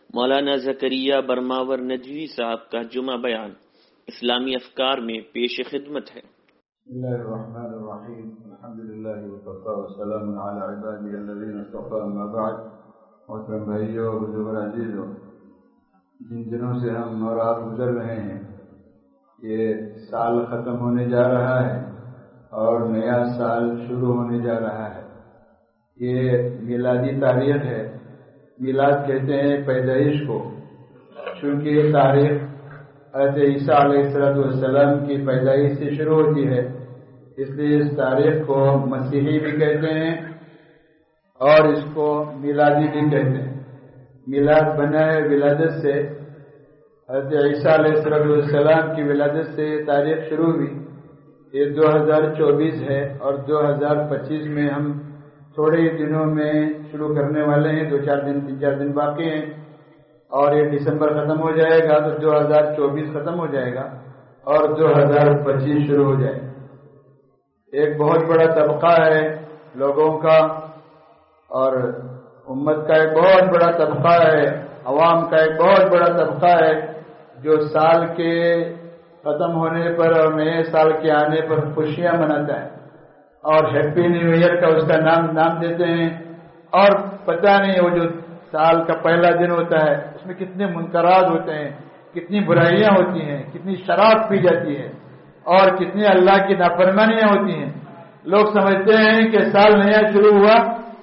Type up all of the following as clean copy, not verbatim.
مولانا زکریا برماور ندوی صاحب کا جمعہ بیان اسلامی افکار میں پیش خدمت ہے۔ بسم اللہ الرحمن الرحیم، الحمدللہ وکفی وسلام علی عبادہ الذین اصطفی، اما بعد۔ محترم بھائیو، بزرگ عزیزو، جن دنوں سے ہم اور آپ گزر رہے ہیں، یہ سال ختم ہونے جا رہا ہے اور نیا سال شروع ہونے جا رہا ہے۔ یہ میلادی تاریخ ہے۔ میلاد کہتے ہیں پیدائش کو، چونکہ یہ تاریخ حضرت عیسیٰ علیہ السلام کی پیدائش سے شروع ہوتی ہے، اس لیے اس تاریخ کو مسیحی بھی کہتے ہیں اور اس کو میلادی بھی کہتے ہیں۔ میلاد بنا ہے ولادت سے، حضرت عیسیٰ علیہ السلام کی ولادت سے یہ تاریخ شروع ہوئی۔ یہ 2024 ہے اور 2025 میں ہم تھوڑے ہی دنوں میں شروع کرنے والے ہیں، 3 4 دن باقی ہیں، اور یہ دسمبر ختم ہو جائے گا تو 2024 ختم ہو جائے گا اور 2025 شروع ہو جائے گا۔ ایک بہت بڑا طبقہ ہے لوگوں کا اور امت کا ایک بہت بڑا طبقہ ہے، عوام کا ایک بہت بڑا طبقہ ہے جو سال کے ختم ہونے پر اور نئے سال کے آنے پر خوشیاں مناتا ہے اور ہیپی نیو ایئر کا اس کا نام دیتے ہیں۔ اور پتہ نہیں وہ جو سال کا پہلا دن ہوتا ہے اس میں کتنے منکرات ہوتے ہیں، کتنی برائیاں ہوتی ہیں، کتنی شراب پی جاتی ہے اور کتنی اللہ کی نافرمانیاں ہوتی ہیں۔ لوگ سمجھتے ہیں کہ سال نیا شروع ہوا،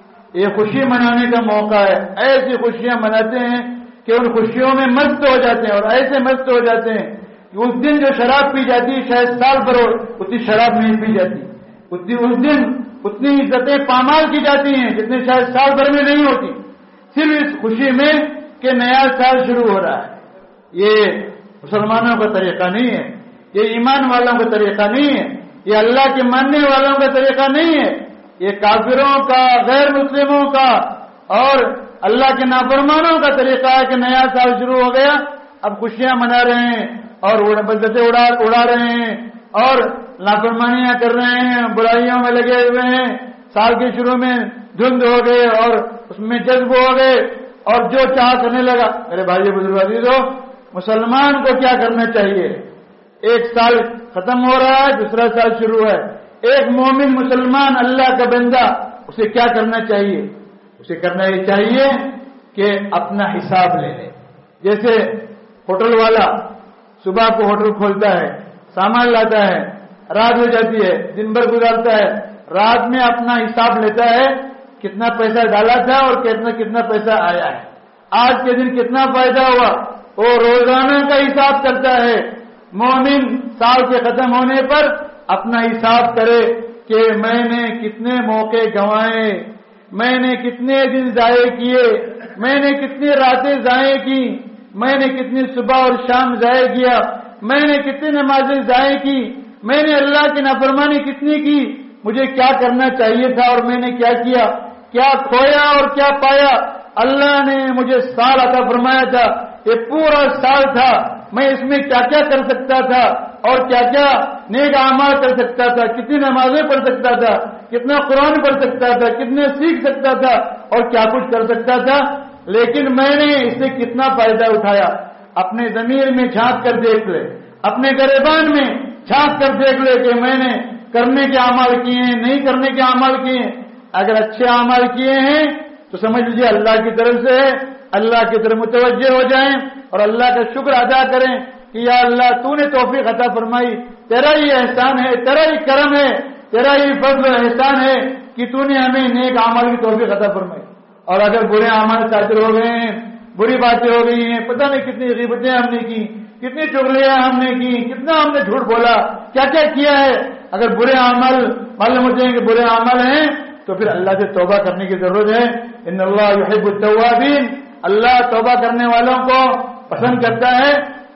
یہ خوشی منانے کا موقع ہے، ایسی خوشیاں مناتے ہیں کہ ان خوشیوں میں مست ہو جاتے ہیں اور ایسے مست ہو جاتے ہیں کہ اس دن جو شراب پی جاتی ہے شاید سال بھر اتنی شراب نہیں پی جاتی، اس دن اتنی عزتیں پامال کی جاتی ہیں جتنے شاید سال بھر میں نہیں ہوتی، صرف اس خوشی میں کہ نیا سال شروع ہو رہا ہے۔ یہ مسلمانوں کا طریقہ نہیں ہے، یہ ایمان والوں کا طریقہ نہیں ہے، یہ اللہ کے ماننے والوں کا طریقہ نہیں ہے، یہ کافروں کا، غیر مسلموں کا اور اللہ کے نافرمانوں کا طریقہ ہے کہ نیا سال شروع ہو گیا، اب خوشیاں منا رہے ہیں اور بلدتے اڑا رہے ہیں اور نافرمانیاں کر رہے ہیں، برائیوں میں لگے ہوئے ہیں۔ سال کے شروع میں دھند ہو گئے اور اس میں جذب ہو گئے اور جو چاہ کرنے لگا۔ میرے بھائی بزرگ عزیزو، مسلمان کو کیا کرنا چاہیے؟ ایک سال ختم ہو رہا ہے، دوسرا سال شروع ہے۔ ایک مومن مسلمان اللہ کا بندہ، اسے کیا کرنا چاہیے؟ اسے کرنا یہ چاہیے کہ اپنا حساب لے لے۔ جیسے ہوٹل والا صبح کو ہوٹل کھولتا ہے، سامان لاتا ہے، رات ہو جاتی ہے، دن بھر گزارتا ہے، رات میں اپنا حساب لیتا ہے کتنا پیسہ ڈالا تھا اور کتنا پیسہ آیا ہے، آج کے دن کتنا فائدہ ہوا، وہ روزانہ کا حساب کرتا ہے۔ مومن سال کے ختم ہونے پر اپنا حساب کرے کہ میں نے کتنے موقع گنوائے، میں نے کتنے دن ضائع کیے، میں نے کتنی راتیں ضائع کی، میں نے کتنی صبح اور شام ضائع کیا، میں نے کتنی نمازیں ضائع کی، میں نے اللہ کی نافرمانی کتنی کی، مجھے کیا کرنا چاہیے تھا اور میں نے کیا کیا، کیا کھویا اور کیا پایا۔ اللہ نے مجھے سال عطا فرمایا تھا، یہ پورا سال تھا، میں اس میں کیا کیا کر سکتا تھا اور کیا کیا نیک اعمال کر سکتا تھا، کتنی نمازیں پڑھ سکتا تھا، کتنا قرآن پڑھ سکتا تھا، کتنے سیکھ سکتا تھا اور کیا کچھ کر سکتا تھا، لیکن میں نے اس سے کتنا فائدہ اٹھایا۔ اپنے ضمیر میں جھانک کر دیکھ لے، اپنے گریبان میں جھانک کر دیکھ لے کہ میں نے کرنے کے اعمال کیے ہیں، نہیں کرنے کے اعمال کیے ہیں۔ اگر اچھے اعمال کیے ہیں تو سمجھ لیجیے اللہ کی طرف سے ہے، اللہ کی طرف متوجہ ہو جائیں اور اللہ کا شکر ادا کریں کہ یا اللہ تو نے توفیق عطا فرمائی، تیرا ہی احسان ہے، تیرا ہی کرم ہے، تیرا ہی فضل و احسان ہے کہ تو نے ہمیں نیک اعمال کی توفیق عطا فرمائی۔ اور اگر برے اعمال شامل ہو گئے ہیں، بری باتیں ہو گئی ہیں، پتہ نہیں کتنی غیبتیں ہم نے کی، کتنی چغلیاں ہم نے کی، کتنا ہم نے جھوٹ بولا، کیا کیا کیا ہے، اگر برے اعمال معلوم ہوتے ہیں کہ برے اعمال ہیں تو پھر اللہ سے توبہ کرنے کی ضرورت ہے۔ ان اللہ یحب التوابین، اللہ توبہ کرنے والوں کو پسند کرتا ہے۔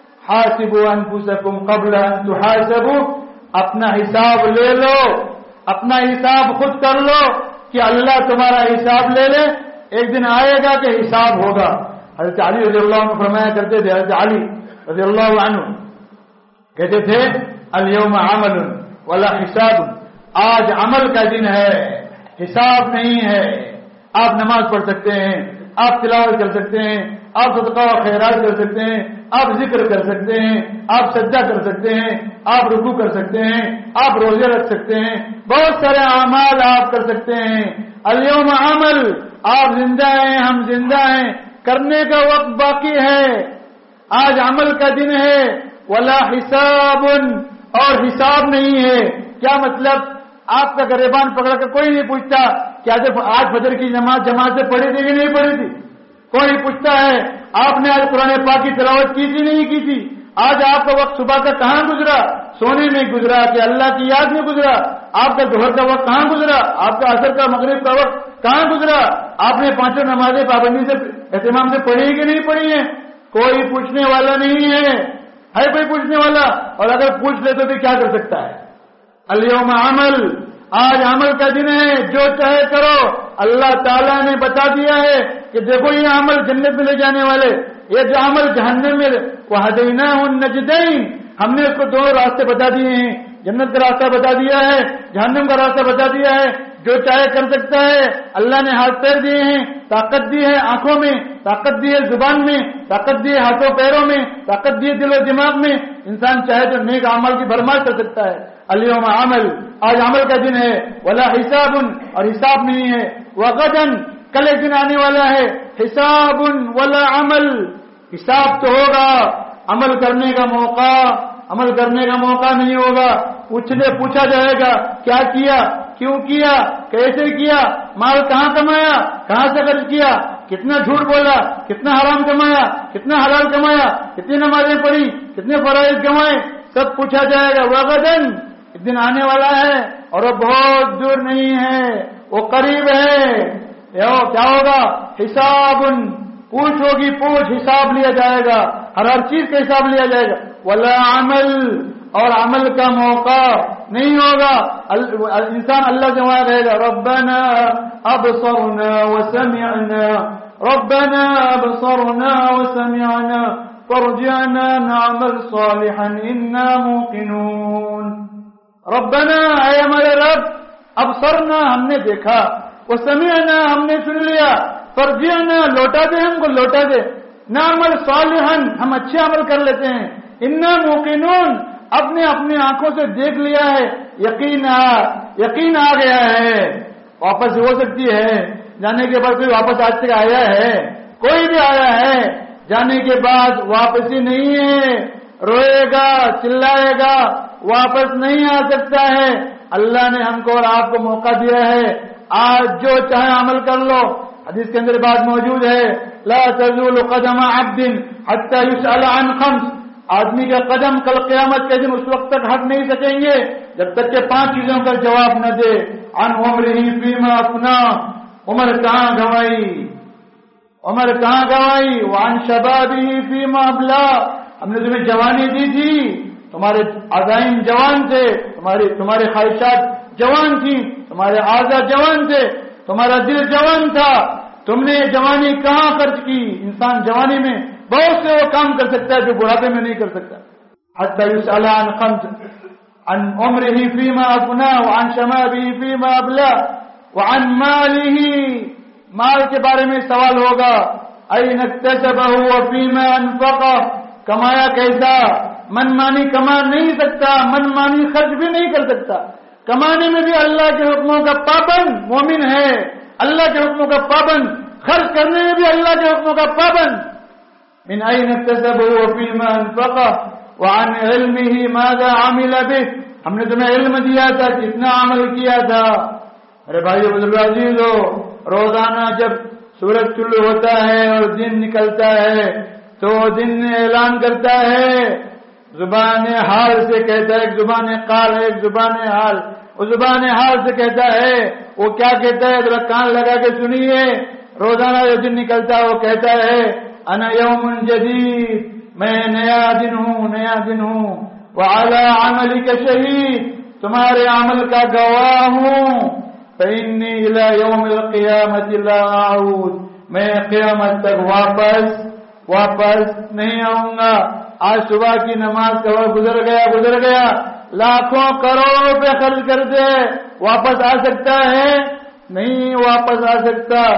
حاسبوا انفسکم قبل ان تحاسبوا، اپنا حساب لے لو، اپنا حساب خود کر لو کہ اللہ تمہارا حساب لے لے۔ ایک دن آئے گا کہ حساب ہوگا۔ حضرت علی رضی اللہ عنہ فرمایا کرتے تھے، حضرت علی رضی اللہ عنہ کہتے تھے الیوم عمل ولا حساب، آج عمل کا دن ہے، حساب نہیں ہے۔ آپ نماز پڑھ سکتے ہیں، آپ تلاوت کر سکتے ہیں، آپ صدقہ و خیرات کر سکتے ہیں، آپ ذکر کر سکتے ہیں، آپ سجدہ کر سکتے ہیں، آپ رکوع کر سکتے ہیں، آپ روزے رکھ سکتے ہیں، بہت سارے اعمال آپ کر سکتے ہیں۔ الیوم عمل، آپ زندہ ہیں، ہم زندہ ہیں، کرنے کا وقت باقی ہے، آج عمل کا دن ہے۔ ولا حساب، اور حساب نہیں ہے۔ کیا مطلب؟ آپ کا گریبان پکڑ کر کوئی نہیں پوچھتا کہ آج فجر کی نماز جماعت سے پڑھی تھی کہ نہیں پڑھی تھی، کوئی پوچھتا ہے آپ نے آج قرآن پاک کی تلاوت کی تھی نہیں کی تھی، آج آپ کا وقت صبح کا کہاں گزرا، سونے میں گزرا کہ اللہ کی یاد میں گزرا، آپ کا ظہر کا وقت کہاں گزرا، آپ کا عصر کا مغرب کا وقت کہاں گزرا، آپ نے پانچوں نمازیں پابندی سے اہتمام سے پڑھی کہ نہیں پڑھی ہیں، کوئی پوچھنے والا نہیں ہے کوئی پوچھنے والا؟ اور اگر پوچھ لے تو بھی کیا کر سکتا ہے؟ الیوم عمل، آج عمل کا دن ہے، جو چاہے کرو۔ اللہ تعالیٰ نے بتا دیا ہے کہ دیکھو یہ عمل جنت میں لے جانے والے، یہ جو عمل جہنم میں، وہدیناہ النجدین، ہم نے اس کو دو راستے بتا دیے ہیں، جنت کا راستہ بتا دیا ہے، جہنم کا راستہ بتا دیا ہے۔ جو چاہے کر سکتا ہے، اللہ نے ہاتھ پیر دیے ہیں، طاقت دی ہے آنکھوں میں، طاقت دی ہے زبان میں، طاقت دی ہے ہاتھوں پیروں میں، طاقت دی ہے دل و دماغ میں، انسان چاہے تو نیک اعمال کی بھرمار کر سکتا ہے۔ الیوم عمل، آج عمل کا دن ہے، ولا حساب، اور حساب نہیں ہے، وغدن، کل ایک دن آنے والا ہے، حساب ولا عمل، حساب تو ہوگا، عمل کرنے کا موقع نہیں ہوگا۔ پوچھا جائے گا کیا کیا، کیوں کیا، کیسے کیا، مال کہاں کمایا، کہاں سے خرچ کیا، کتنا جھوٹ بولا، کتنا حرام کمایا، کتنا حلال کمایا، کتنی نمازیں پڑھی، کتنے فرائض کمائے، سب پوچھا جائے گا۔ وغدن، ایک دن آنے والا ہے اور وہ بہت دور نہیں ہے، وہ قریب ہے۔ کیا ہوگا؟ حساب، پوچھ ہوگی، حساب لیا جائے گا، ہر چیز کا حساب لیا جائے گا۔ ولا عمل، اور عمل کا موقع نہیں ہوگا۔ انسان اللہ سے وہاں رہے گا، ربنا ابصرنا وسمعنا، ربنا ابصرنا وسمعنا فارجعنا نعمل صالحا انا موقنون۔ ربنا، اے ہمارے رب، ابصرنا، ہم نے دیکھا، وسمعنا، ہم نے سن لیا، فارجعنا، لوٹا دے، ہم کو لوٹا دے، نعمل صالحا، ہم اچھے عمل کر لیتے ہیں، انا موقنون، اپنے آنکھوں سے دیکھ لیا ہے، یقین آ گیا ہے۔ واپس ہو سکتی ہے، جانے کے بعد کوئی واپس آج تک آیا ہے؟ کوئی بھی آیا ہے؟ جانے کے بعد واپسی نہیں ہے، روئے گا، چلائے گا، واپس نہیں آ سکتا ہے۔ اللہ نے ہم کو اور آپ کو موقع دیا ہے، آج جو چاہے عمل کر لو۔ حدیث کے اندر بات موجود ہے، لا تزول قدم عبد حتى يسأل عن خمس، آدمی کا قدم کل قیامت کے دن اس وقت تک ہٹ نہیں سکیں گے جب تک کہ 5 چیزوں کا جواب نہ دے۔ عن عمرہ فیما افنا، عمر کہاں گوائی، وعن شبابہ فیما ابلا، ہم نے تمہیں جوانی دی تھی، تمہارے عزائم جوان تھے، تمہارے خواہشات جوان تھی، تمہارے اعضاء جوان تھے، تمہارا دل جوان تھا، تم نے جوانی کہاں خرچ کی؟ انسان جوانی میں بہت سے وہ کام کر سکتا ہے جو بڑھاپے میں نہیں کر سکتا۔ حتی یسأل عن خمس، عن عمرہ فیما افنا، وعن شبابہ فیما ابلا، وعن مالہ، مال کے بارے میں سوال ہوگا، این اکتسبہ وفیما انفقہ، کمایا کیسا؟ من مانی کما نہیں سکتا، من مانی خرچ بھی نہیں کر سکتا، کمانے میں بھی اللہ کے حکموں کا پابند مومن ہے، اللہ کے حکموں کا پابند، خرچ کرنے میں بھی اللہ کے حکموں کا پابند۔ من أين اكتسبه وفيما انفقه وعن علمه ماذا عمل به، ہم نے تمہیں علم دیا تھا، کتنا عمل کیا تھا۔ ارے بھائیو بزرگ عزیزو، روزانہ جب سورج طلوع ہوتا ہے اور دن نکلتا ہے تو دن اعلان کرتا ہے، زبان حال سے کہتا ہے، ایک زبان قال ہے، ایک زبان حال، وہ زبان حال سے کہتا ہے، وہ کیا کہتا ہے ذرا کان لگا کے سنیے۔ روزانہ جو دن نکلتا ہے وہ کہتا ہے، انا یوم جدید، میں نیا دن ہوں، وعلی عملک شہید، تمہارے عمل کا گواہ ہوں، فإنی الی یوم القیامت لا اعود، میں قیامت تک واپس نہیں آؤں گا۔ آج صبح کی نماز کا وقت گزر گیا، لاکھوں کروڑوں روپے خرچ کر دے، واپس آ سکتا ہے؟ نہیں واپس آ سکتا۔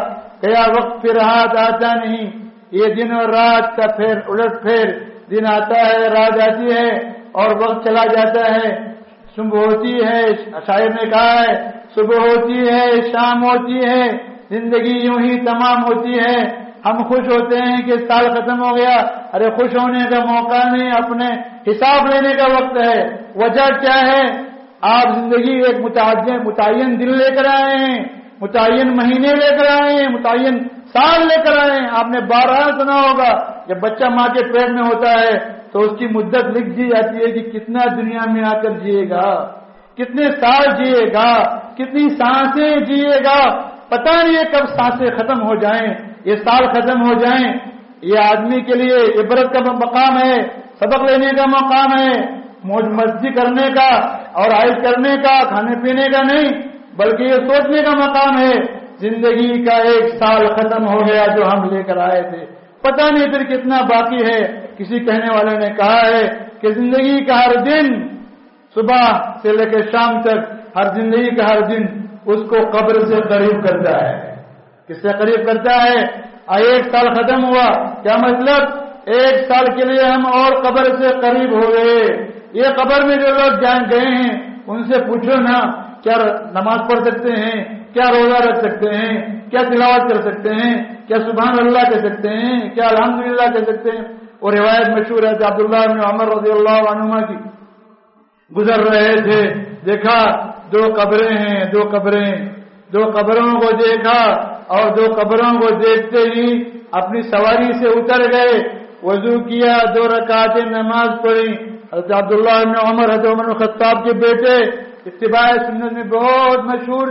گیا وقت پھر ہاتھ آتا نہیں. یہ دن اور رات کا پھر الٹ پھیر، دن آتا ہے رات آتی ہے اور وقت چلا جاتا ہے. صبح ہوتی ہے، شاعر نے کہا ہے صبح ہوتی ہے شام ہوتی ہے، زندگی یوں ہی تمام ہوتی ہے. ہم خوش ہوتے ہیں کہ سال ختم ہو گیا. ارے خوش ہونے کا موقع نہیں، اپنے حساب لینے کا وقت ہے. وجہ کیا ہے؟ آپ زندگی ایک متعین دن لے کر آئے ہیں، متعین مہینے لے کر آئے ہیں، متعین سال لے کر آئے ہیں. آپ نے بارہا سنا ہوگا جب بچہ ماں کے پیٹ میں ہوتا ہے تو اس کی مدت لکھ دی جاتی ہے کہ کتنا دنیا میں آ کر جیے گا، کتنے سال جیے گا، کتنی سانسیں جیے گا. پتہ نہیں ہے کب سانسیں ختم ہو جائیں، یہ سال ختم ہو جائیں. یہ آدمی کے لیے عبرت کا مقام ہے، سبق لینے کا مقام ہے، موج مستی کرنے کا اور عائد کرنے کا، کھانے پینے کا نہیں، بلکہ یہ سوچنے کا مقام ہے زندگی کا ایک سال ختم ہو گیا جو ہم لے کر آئے تھے، پتہ نہیں پھر کتنا باقی ہے. کسی کہنے والے نے کہا ہے کہ زندگی کا ہر دن صبح سے لے کے شام تک، ہر زندگی کا ہر دن اس کو قبر سے قریب کرتا ہے. کس سے قریب کرتا ہے؟ ایک سال ختم ہوا، کیا مطلب؟ ایک سال کے لیے ہم اور قبر سے قریب ہو گئے. یہ قبر میں جو لوگ جان گئے ہیں ان سے پوچھو نا، کیا نماز پڑھ سکتے ہیں؟ کیا روزہ رکھ سکتے ہیں؟ کیا تلاوت کر سکتے ہیں؟ کیا سبحان اللہ کہہ سکتے ہیں؟ کیا الحمدللہ کہہ سکتے ہیں؟ اور روایت مشہور ہے کہ عبداللہ بن عمر رضی اللہ عنہما کی، گزر رہے تھے، دیکھا دو قبریں ہیں، دو قبروں کو دیکھا اور دو قبروں کو دیکھتے ہی اپنی سواری سے اتر گئے، وضو کیا، 2 رکعتیں نماز پڑھی. حضرت عبداللہ بن عمر حضرت عمر بن خطاب کے بیٹے اتباع سنت میں بہت مشہور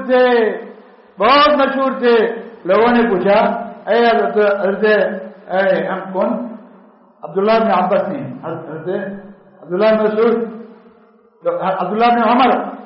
تھے. لوگوں نے پوچھا اے ہم کون؟ عبداللہ بن عباس نہیں، حضرت عبداللہ بن مسعود، عبداللہ بن عمر.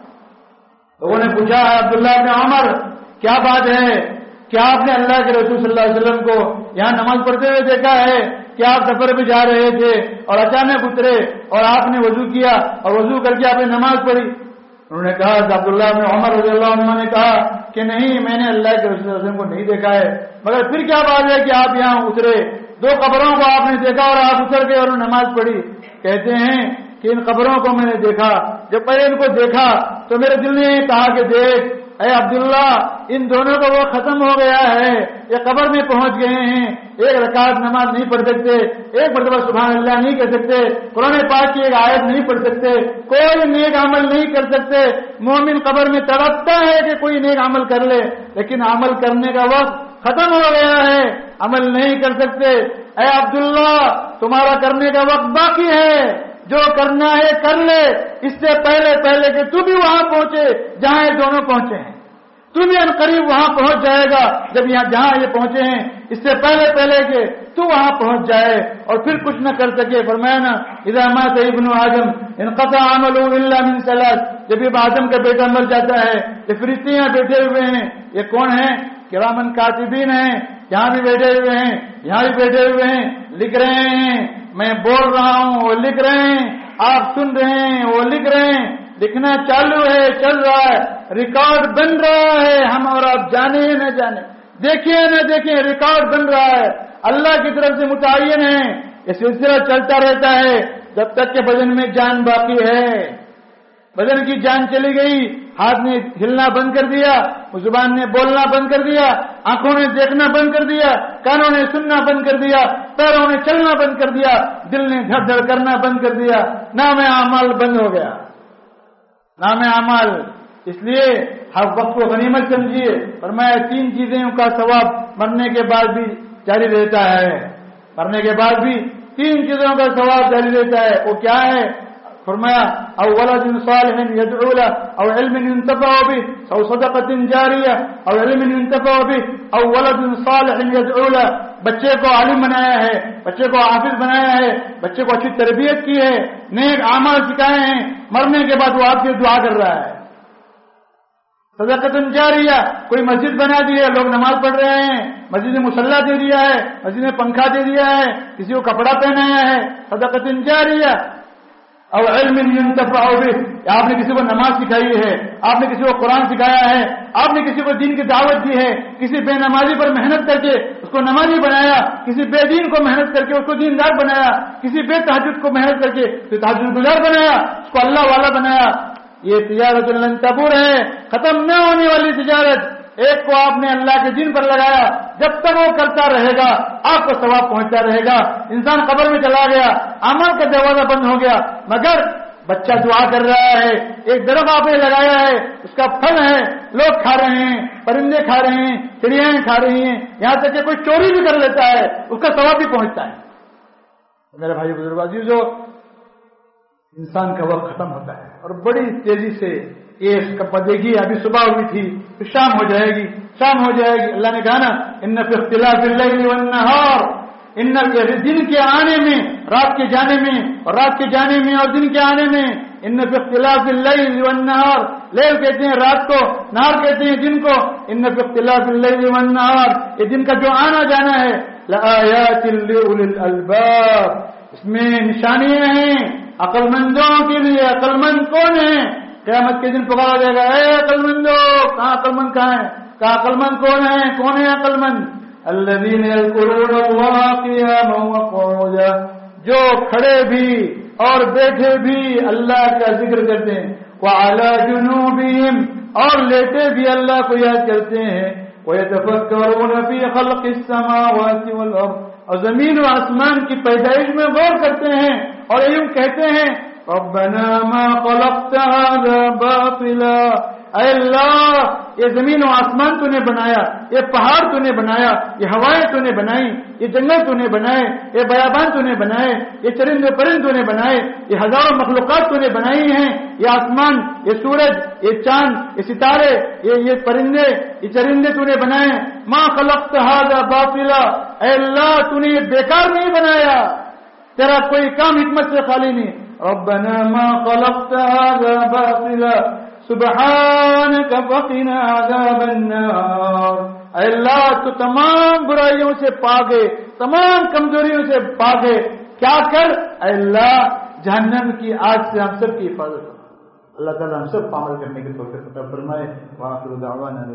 لوگوں نے پوچھا عبداللہ بن عمر کیا بات ہے، کیا آپ نے اللہ کے رسول صلی اللہ علیہ وسلم کو یہاں نماز پڑھتے ہوئے دیکھا ہے؟ کیا آپ سفر پہ جا رہے تھے اور اچانک اترے اور آپ نے وضو کیا اور وضو کر کے آپ نے نماز پڑھی؟ انہوں نے کہا، عبداللہ بن عمر رضی اللہ عنہ نے کہا کہ نہیں، میں نے اللہ کے رسول صلی اللہ علیہ وسلم کو نہیں دیکھا ہے. مگر پھر کیا بات ہے کہ آپ یہاں اترے، 2 قبروں کو آپ نے دیکھا اور آپ اتر گئے اور نماز پڑھی؟ کہتے ہیں کہ ان قبروں کو میں نے دیکھا، جب میں نے ان کو دیکھا تو میرے دل نے کہا کہ دیکھ اے عبداللہ، ان دونوں کا وہ ختم ہو گیا ہے، یہ قبر میں پہنچ گئے ہیں، 1 رکعت نماز نہیں پڑھ سکتے، 1 مرتبہ سبحان اللہ نہیں کہہ سکتے، قرآن پاک کی 1 آیت نہیں پڑھ سکتے، کوئی نیک عمل نہیں کر سکتے. مومن قبر میں تڑپتا ہے کہ کوئی نیک عمل کر لے، لیکن عمل کرنے کا وقت ختم ہو گیا ہے، عمل نہیں کر سکتے. اے عبداللہ، تمہارا کرنے کا وقت باقی ہے، جو کرنا ہے کر لے، اس سے پہلے کہ تو بھی وہاں پہنچے جہاں یہ دونوں پہنچے ہیں. تو بھی ان قریب وہاں پہنچ جائے گا جب جہاں یہ پہنچے ہیں، اس سے پہلے کہ تو وہاں پہنچ جائے اور پھر کچھ نہ کر سکے. فرمایا نا اذا مات ابن آدم انقطع عمله الا من 3. جب یہ آدم کا بیٹا مر جاتا ہے، یہ فرشتے یہاں بیٹھے ہوئے ہیں، یہ کون ہیں؟ کرامن کاتبین ہیں، یہاں بھی بیٹھے ہوئے ہیں، یہاں بھی بیٹھے ہوئے ہیں، لکھ رہے ہیں. میں بول رہا ہوں وہ لکھ رہے ہیں، آپ سن رہے ہیں وہ لکھ رہے ہیں. لکھنا چالو ہے، چل رہا ہے، ریکارڈ بن رہا ہے. ہم اور آپ جانے یا نہ جانے، دیکھیں نہ دیکھیں، ریکارڈ بن رہا ہے، اللہ کی طرف سے متعین ہے. یہ سلسلہ چلتا رہتا ہے جب تک کہ بدن میں جان باقی ہے. بدن کی جان چلی گئی، ہاتھ نے ہلنا بند کر دیا، زبان نے بولنا بند کر دیا، آنکھوں نے دیکھنا بند کر دیا، کانوں نے سننا بند کر دیا، پیروں نے چلنا بند کر دیا، دل نے دھڑ دھڑ کرنا بند کر دیا. نام اعمال بند ہو گیا، نام اعمال. اس لیے ہر وقت کو غنیمت سمجھیے. فرمایا 3 چیزیں کا ثواب مرنے کے بعد بھی جاری رہتا ہے. مرنے کے بعد بھی 3 چیزوں کا ثواب جاری رہتا ہے. وہ کیا ہے؟ فرمایا او ولد صالح يدعو له او علم ينتفع به او صدقة جاریہ او علم ينتفع به او ولد صالح يدعو له. بچے کو عالم بنایا ہے، بچے کو حافظ بنایا ہے، بچے کو اچھی تربیت کی ہے، نیک اعمال سکھائے ہیں، مرنے کے بعد وہ آپ کی دعا کر رہا ہے. صدقۃ جاریہ، کوئی مسجد بنا دی ہے، لوگ نماز پڑھ رہے ہیں، مسجد میں مصلی دے دیا ہے، مسجد میں پنکھا دے دیا ہے، کسی کو کپڑا پہنایا ہے، صدقۃ جاریہ. او علم ينتفع به، آپ نے کسی کو نماز سکھائی ہے، آپ نے کسی کو قرآن سکھایا ہے، آپ نے کسی کو دین کی دعوت دی ہے، کسی بے نمازی پر محنت کر کے اس کو نمازی بنایا، کسی بے دین کو محنت کر کے اس کو دیندار بنایا، کسی بے تہجد کو محنت کر کے اسے تہجد گزار بنایا، اس کو اللہ والا بنایا. یہ تجارت لن تبور ہے، ختم نہ ہونے والی تجارت. ایک کو آپ نے اللہ کے دین پر لگایا، جب تک وہ کرتا رہے گا آپ کو ثواب پہنچتا رہے گا. انسان قبر میں چلا گیا، اعمال کا دروازہ بند ہو گیا، مگر بچہ دعا کر رہا ہے، ایک درخت آپ نے لگایا ہے، اس کا پھل ہے، لوگ کھا رہے ہیں، پرندے کھا رہے ہیں، چڑیاں کھا رہی ہیں، یہاں تک کہ کوئی چوری بھی کر لیتا ہے اس کا ثواب بھی پہنچتا ہے. میرے بھائی بزرگ عزیزو، انسان کا وقت ختم ہوتا ہے اور بڑی تیزی سے یہ دیکھیے ابھی صبح ہوئی تھی پھر شام ہو جائے گی، شام ہو جائے گی. اللہ نے کہا نا ان فی اختلاف اللیل والنہار، ان دن کے آنے میں، رات کے جانے میں، اور رات کے جانے میں اور دن کے آنے میں، ان فی اختلاف اللیل والنہار، لیل کہتے ہیں رات کو، نہار کہتے ہیں دن کو، ان فی اختلاف اللیل والنہار، یہ دن کا جو آنا جانا ہے، لآیات لأولی الالباب، اس میں نشانیاں ہیں عقل مندوں کے لیے. عقل مند کون ہے؟ قیامت کے دن پکارا جائے گا، اے عقل مندو، کہاں عقل مند کہاں ہے؟ کہاں عقل مند کون ہے؟ کون ہے عقل مند؟ الذین یذکرون اللہ قیاما وقعودا، جو کھڑے بھی اور بیٹھے بھی اللہ کا ذکر کرتے ہیں، وعلی جنوبہم، اور لیٹے بھی اللہ کو یاد کرتے ہیں، ویتفکرون فی خلق السماوات والارض، اور زمین و آسمان کی پیدائش میں غور کرتے ہیں اور یوں کہتے ہیں ربنا ما خلقت هذا باطلا، اے اللہ یہ زمین و آسمان تو نے بنایا، یہ پہاڑ تو نے بنایا، یہ ہوائیں تو نے بنائی، یہ جنگل تو نے بنائے، یہ بیابان تو نے بنائے، یہ چرند و پرند تو نے بنائے، یہ ہزاروں مخلوقات تو نے بنائی ہیں، یہ آسمان، یہ سورج، یہ چاند، یہ ستارے، یہ پرندے، یہ چرندے تو نے بنائے. ما خلقت هذا باطلا، اے اللہ تو نے بیکار نہیں بنایا، تیرا کوئی کام حکمت سے خالی نہیں. ربنا ما خلقت هذا باطلا سبحانك فقنا عذاب النار، اے اللہ تو تمام برائیوں سے پاک ہے، تمام کمزوریوں سے پاک ہے، کیا کر اے اللہ جہنم کی آگ سے ہم سب کی حفاظت. اللہ تعالیٰ ہم سب کو عمل کرنے کی توفیق عطا فرمائے. وآخر دعوانا